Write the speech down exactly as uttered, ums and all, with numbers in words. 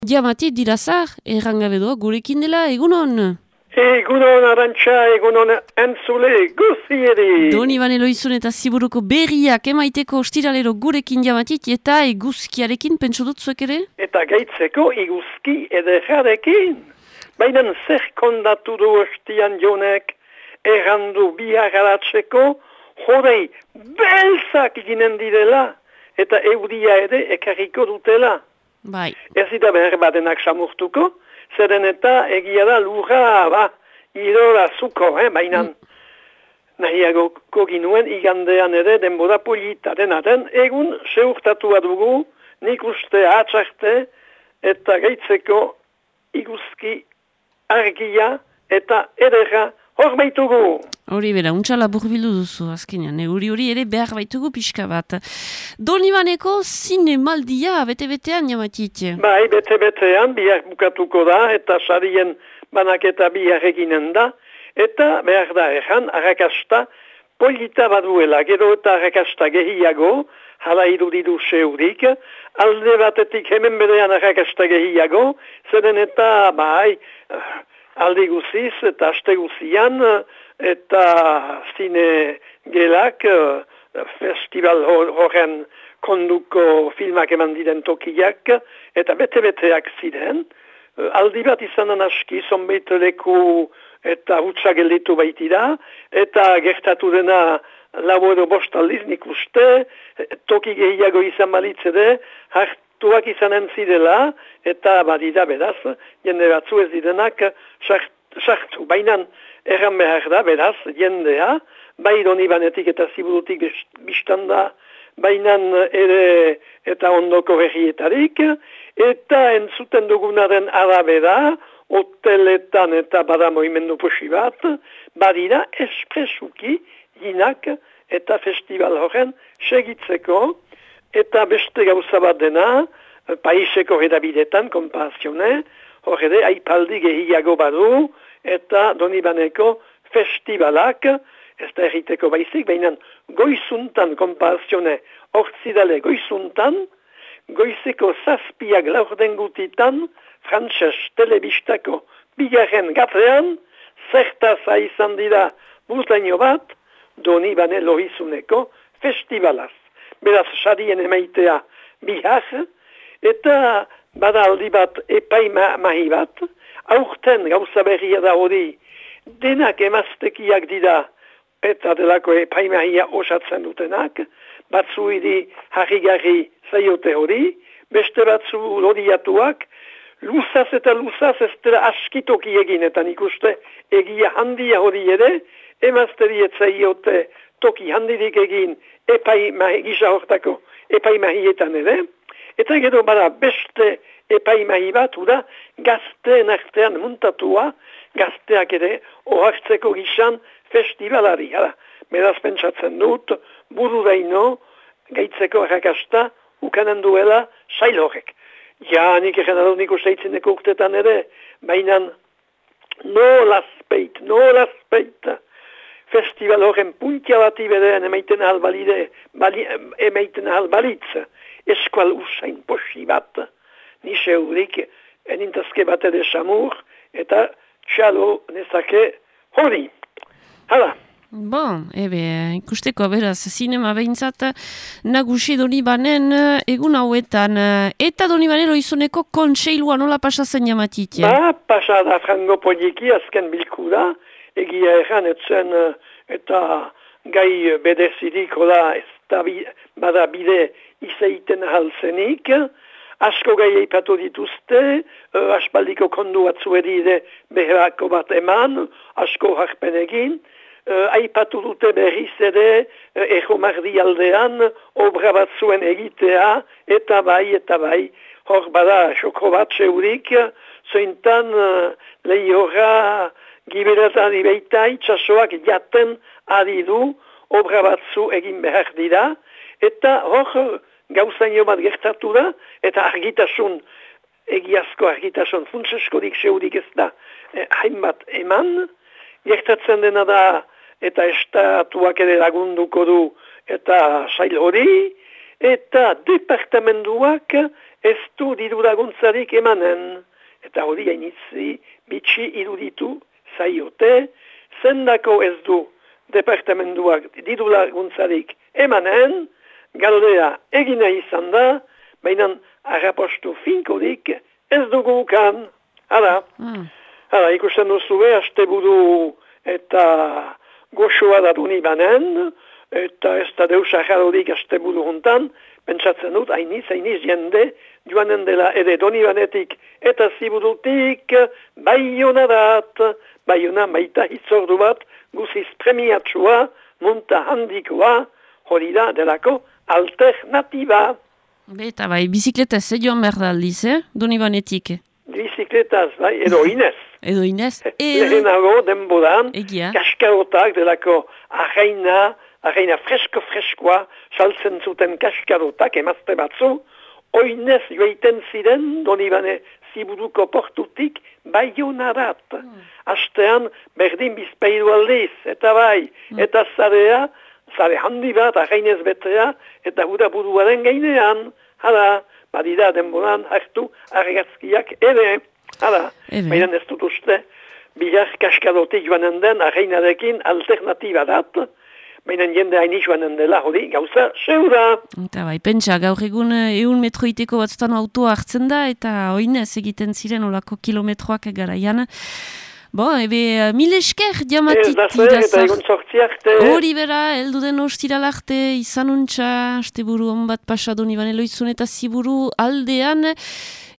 Diamati dirazar, errangabe doa gurekin dela, egunon? Egunon Arantxa, egunon entzule, guzieri! Doni bane loizun eta ziburuko berriak emaiteko ostiralero gurekin diamatit eta eguzkiarekin pentsu dut zuek ere? Eta gaitzeko iguzki ederrarekin. Baina zer kondatu du ostian jonek errandu bihar aratzeko hodei belzak ginen direla eta euria ere ekarriko dutela. Bai. Ez dira behar badenak samurtuko, zeren eta egia da lurra, ba, irora zuko, eh, baina mm. nahiagoko ginuen igandean ere denbora polita dena den, egun seurtatua dugu, nik uste atxarte eta gaitzeko iguzki argia eta ederra hor baitugu. Hori bera, untxala burbildu duzu azkenean, euri hori ere behar baitugu pixka bat. Donibaneko zinemaldia bete-betean jamatit? Bai, bete-betean, bihar bukatuko da, eta sarien banaketa bihar eginen da, eta behar da erran, arrakasta polita baduela, gero eta arrakasta gehiago, hala irudidu seurik, alde batetik hemen berean arrakasta gehiago, zeren eta, bai, aldi guziz eta aste guzian, eta zine gelak, festival horren konduko filmak eman diren tokiak, eta bete-beteak ziren. Aldi bat izanan aski, zonbait leku eta hutsa gelditu baitira, eta gertatu dena lau edo bost aldiz nik uste, toki gehiago izan balitzede, hartuak izanen zidela, eta badida beraz, jende batzu ez direnak sartu. Baina erran behar da, beraz, jendea, bai Donibanetik eta Ziburutik biztanda, baina ere eta ondoko herrietarik, eta entzuten dugunaren arabera, hoteletan eta bada moimendu posi bat, badira espresuki ginak eta festival horren segitzeko, eta beste gauza bat dena, paiseko edabidetan, kompazione, horre aipaldi gehiago badu, eta Donibaneko festivalak, ez da erriteko baizik, baina goizuntan kompazione, hortzidale goizuntan, goizeko zazpiak laurden gutitan, frantses telebistako bigarren gatrean, zertaza izan dira buzlaino bat, Donibane Lohizuneko festivalaz. Beraz, sarien emaitea bihar, eta bada aldi bat epai mahi bat, aurten gauza berria da hori, denak emaztekiak dira, eta delako epai mahia osatzen dutenak, batzu idi harrigarri zaiote hori, beste batzu lodiatuak, luzaz eta luzaz ez dira askitoki egin, eta nik uste egia handia hori ere, emazteri etzaiote toki handirik egin epai mahi, gisa hortako epai mahietan ere, eta gero bada beste epai mahi bat, da gazteen artean muntatua, gazteak ere ohartzeko gisan festivalari. Hala, beraz pentsatzen dut, buru daino, gaitzeko arrakasta, ukanen duela sail horrek. Ja, nik egen adot nik usteitzineko urtetan ere, baina nola speit, nola speit, festival horren puntia bati bedean emaiten ahal balide, bali, emaiten ahal balitz, eskual usain posi bat, nise hurik, enintazke bat ere samur, eta txalo nezake hori. Hala. Bon, ebe, ikusteko beraz, zinema behintzat nagusi Donibanen egun hauetan. Eta Donibane Lohizuneko kontseilua nola pasazen jamatit? Ba, pasa da frango poliki azken bilkura, egia erran etzen eta gai bedezidiko da ez da bada bide izaiten halzenik, asko gai eipatu dituzte, uh, aspaldiko kondu batzu edide beherako bat eman, asko harpen egin, uh, aipatu dute berriz ere, uh, ejomardi aldean, obra batzuen egitea, eta bai, eta bai, hor bada xoko bat zeurik, zointan uh, lehorra giberetan ibeita, itxasoak jaten adidu, obra batzu egin behar dira, eta hor gauzaino bat gertatu da, eta argitasun, egiazko argitasun, funtseskorik seurik ez da, eh, hainbat eman, gertatzen dena da, eta estatuak ere lagunduko du, eta sail hori, eta departamentuak ez du diru laguntzarik emanen. Eta hori hainitzi bitxi iruditu zaiote, zendako ez du departamentuak diru laguntzarik emanen, galdea egina izan da, baina harrapostu finkorik ez dugukan. Hala, mm. hala ikusten duzue, haste buru eta goxoa da duni banen, eta ez da deus aharodik haste buru hontan, pentsatzen dut, hainiz, hainiz jende, joanen dela ere doni banetik eta ziburutik, baiona dat, baiona maita hitzordu bat, guziz premiatsua, monta handikoa, hori da delako alternatiba. Eta bai, bizikletaz, eh, joan behar da aldiz, eh? Doni banetik. Bizikletaz, bai, edo inez. Edo inez. Lehenago denboran, Egia. Kaskarotak delako arraina, arraina fresko-freskoa, saltzen zuten kaskarotak, emazte batzu, oinez joaiten ziren, doni bane ziburuko portutik, baionarat. Mm. Astean, berdin bizpeiru aldiz, eta bai, mm. eta zarea, zare handi bat, arrainez betea, eta hura buruaren gainean, hala, badira denboran hartu argazkiak ere, hala, baina ez dut uste, bilar kaskadotik joanen den arrainarekin alternatiba dat, baina jende haini joanen dela, hori, gauza, seura. Eta bai, pentsa, gaur egun eun metroiteko batzutan autoa hartzen da, eta oinez egiten ziren olako kilometroak garaian. Bo, ebe, mil esker diamatit. Ez da zer, eta egun sortzi arte. Hori bera, eldu den ostiral arte, izan untxa, haste buru onbat pasadoni banelo izun eta ziburu aldean.